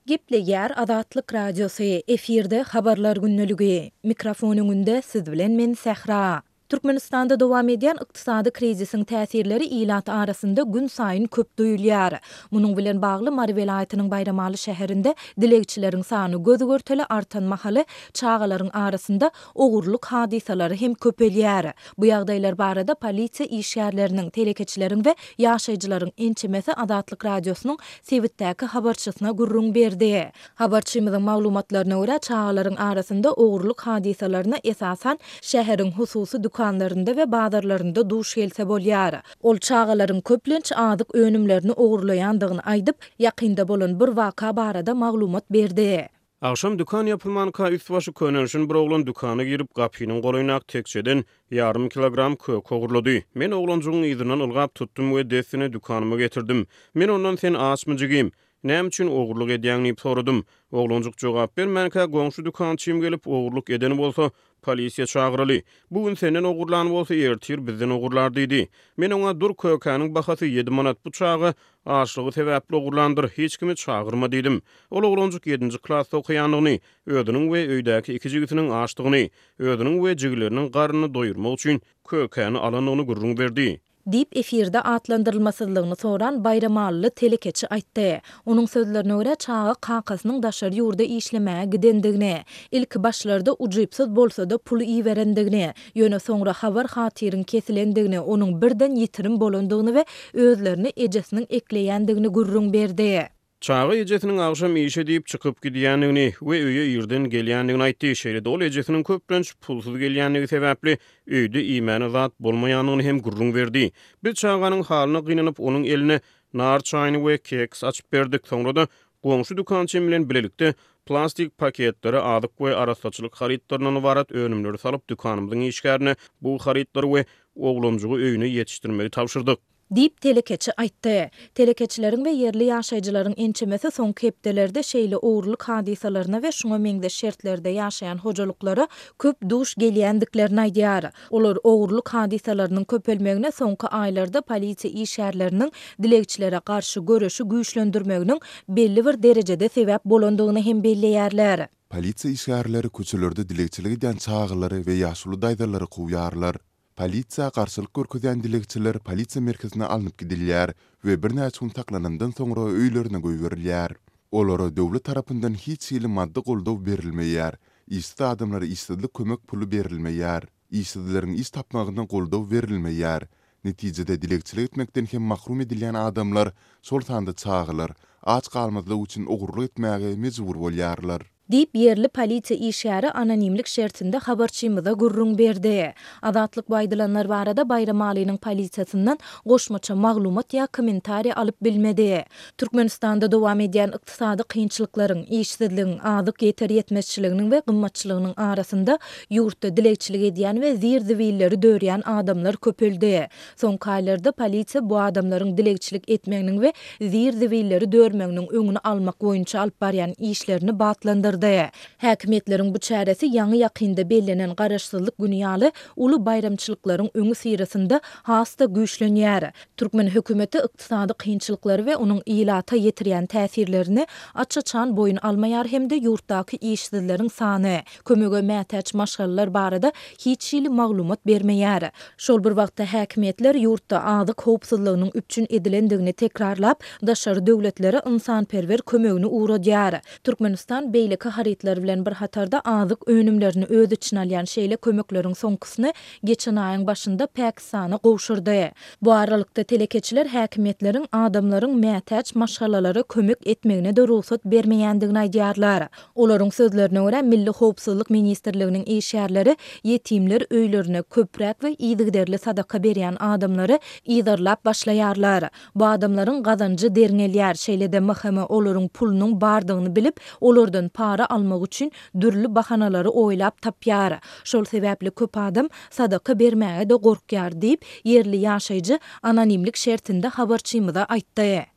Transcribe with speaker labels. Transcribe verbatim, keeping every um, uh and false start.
Speaker 1: Giple yer Azatlyk Radiosu efirde habarlar günnüligi. Mikrofonunda siz bilen men Sehra. Türkmenistanda dowam edýän ykdysady krizisiň täsirleri ilat arasynda gün saýyn köp duýulýar. Munyň bilen bagly Mary welaýatynyň Bayramaly şäherinde dilegçileriň sany gözü görteli artan mahaly çağalaryň arasynda ogurluk hadisalary hem köpelýär. Bu ýagdaýlar barada polisiýa işgärleriniň, telekeçileriň we ýaşaýjylaryň ençemesi Azatlyk Radiosynyň Sewitdäki habarçysyna gurrun berdi. Habarçymyzyň maglumatlaryna görä çağalaryň arasynda ogurluk hadisalaryna esasan şäheriň hususy dukanlarında we bazarlarında duş gelse bolýar. Ol çağalaryň köplenç adyk önümlerini ogurlaýandygyny aýdyp, ýakynda bolan bir waka barada maglumat berdi.
Speaker 2: Akşam dukan yapılmanka üst başı könönüşün bir oğlan dukana girip kapynyň golaynak tekçeden yarım kilogram kök ogurlady. Men oğlanjygyň ýzynyň ılgap tutdum we desini dukanıma getirdim. Men ondan sen açmyjygym. Näme üçin ogurluk edýäňni soradym. Oğlanjyk jogap bermänkä goňşy dukançym gelip ogurluk edeni bolsa polisiýa çagyraly. Bugün senden ogurlan bolsa ertir bizden ogurlar diýdi. Men oňa dur kökanyň bahasy ýedi manat bu çagy açlygy sebäpli ogurlandyr, hiç kimi çagyrma diýdim. Ol oğlanjyk ýedinji klassda okuýandygyny, özüniň we öýdäki iki jigitiniň açdygyny, özüniň we jigileriniň garnyny doýurmak üçin kökany alanyny gurrun berdi.
Speaker 1: Dip efirde atlandyrylmasydlygyny soran Bayramaly telekeçi aýtdy. Onuň sözlerine görä çağı kakasynyň daşary ýurda işlemäge gidendigini, ilk başlarda ujypsyz bolsa-da pul iýerendigini, ýöne soňra habar hatyryň kesilendigini, onuň birden ýitirim bolandygyny we özlerini ejesiniň ekleýändigini gurrun berdi.
Speaker 2: Çağı ejesiniň agşam işe diýip çykyp gidýändigini we öýe ýerden gelýändigini aýtdy. Şeýle ol ejesiniň köplenç pulsuz gelýändigi sebäpli öýde iýmani zat bolmaýanyny hem gurrun berdi. Bir çağanyň halyna gynanyp onuň eline nar çaýny we keks açyp berdik. Soňra da goňşy dukançy bilen bilelikde plastik paketleri adyk we arasaçylyk haritlarynyň barat önümleri salyp dukanymyzyň işgärine bu haritlary we oglanjygy öýüne ýetişdirmegi tapşyrdyk.
Speaker 1: Dip telekeçi aýtdy. Telekeçileriň we yerli ýaşaýjylaryň ençemesi soňky hepdelerde şeýle ogurluk hadisalaryna we şuňa meňde şertlerde ýaşaýan hojalyklary köp duş gelýändiklerini aýdýar. Olar ogurluk hadisalarynyň köpelmegine soňky aýlarda polisiýa işgärleriniň dilegçilere garşy görüşi güýçlendirmeginiň belli bir derejede sebäp bolandygyny hem belleýärler.
Speaker 3: Polisiýa işgärleri köçelerde dilegçilik edýän çağılary we ýaşuly daýdarlary goýýarlar. Polisiýa garşylyk görkezýän dilegçiler polisiýa merkezine alınıp gidilýär we bir näçe gün taklanandan soňra öýlerine goýberilýär. Olara döwlet tarapyndan hiç ýyly madda goldaw berilmeýär. Ýa-da adamlara ýa-da kömek pulu berilmeýär. Ýa-da iş tapmagyndan goldaw berilmeýär. Netijede dilegçilik etmekden hem mahrum edilýän adamlar şol sanda çağılar, aç galmazlyk üçin ogurluk etmäge mejbur bolýarlar.
Speaker 1: Dip yerli polisiýa işgäri anonimlik şertinde habarçymyza gurrun berdi. Azatlyk baýdylanlar barada Bayramalynyň polisiýasyndan goşmaça maglumat ýa kommentari alyp bilmedi. Türkmenistanda dowam edýän ykdysady kynçylyklaryň, işsizligiň, adyk ýeter ýetmezçiliginiň we gymmatçylygynyň arasynda ýurtda dilegçilik edýän we zirziwilleri dörýän adamlar köpeldi. Soňky aýlarda polisiýa bu adamlaryň dilegçilik etmeginiň we zirziwilleri dörmeginiň öňüni almak boýunça alyp barýan işlerini batlandy. Häkimetleriň bu çäresi ýaňy ýakynda bellenen garaşsyzlyk günýaly uly bayramçylyklaryň öňü sirasynda hasta güýçlenýär. Türkmen hökümeti ykdysady kynçylyklary we onuň ilata ýetirýän täsirlerini açaçan boyun almaýar hemde ýurtdaky işsizleriň sany, kömege mätäç maşgallalar barada hiç ýyly maglumat bermeýär. Şol bir wagtda häkimetler ýurtda adyk howpsuzlygynyň üçin edilendigini tekrarlap, daşary döwletlere ynsanperwer kömegini uğradýar. Türkmenistan beýle haritler bilen bir hatarda azyk önümlerini öz içine alýan şeýle kömekleriň soňkusyny geçen aýyň başynda Pakistana gowşurdy. Bu aralykda telekeçiler häkimetleriň adamlaryň mätäç maşgalalary kömek etmegine de ruhsat bermeýändigini aýdýarlar. Olaryň sözlerine görä Milli Howpsuzlyk Ministrliginiň işgärleri ýetimler öýlerine köprek we ýygyderli sadaka berýän adamlary ýydarlap başlaýarlar. Bu adamlaryň gazanjy derňelýär şeýle de mahkeme olaryň pulunyň bardygyny bilip olardan para almak üçin dürli bahanalary oýlap tapýar. Şol sebäpli köp adam sadaka bermäge de gorkýar diýip yerli ýaşaýjy anonimlik şertinde habarçymyza aýtdy.